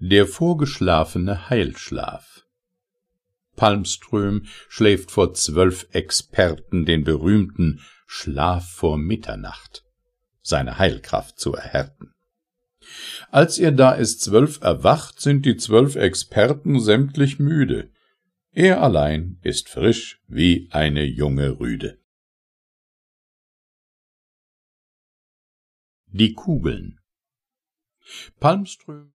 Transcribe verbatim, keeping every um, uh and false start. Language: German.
Der vorgeschlafene Heilschlaf. Palmström schläft vor zwölf Experten den berühmten Schlaf vor Mitternacht, seine Heilkraft zu erhärten. Als er da es zwölf erwacht, sind die zwölf Experten sämtlich müde. Er allein ist frisch wie eine junge Rüde. Die Kugeln. Palmström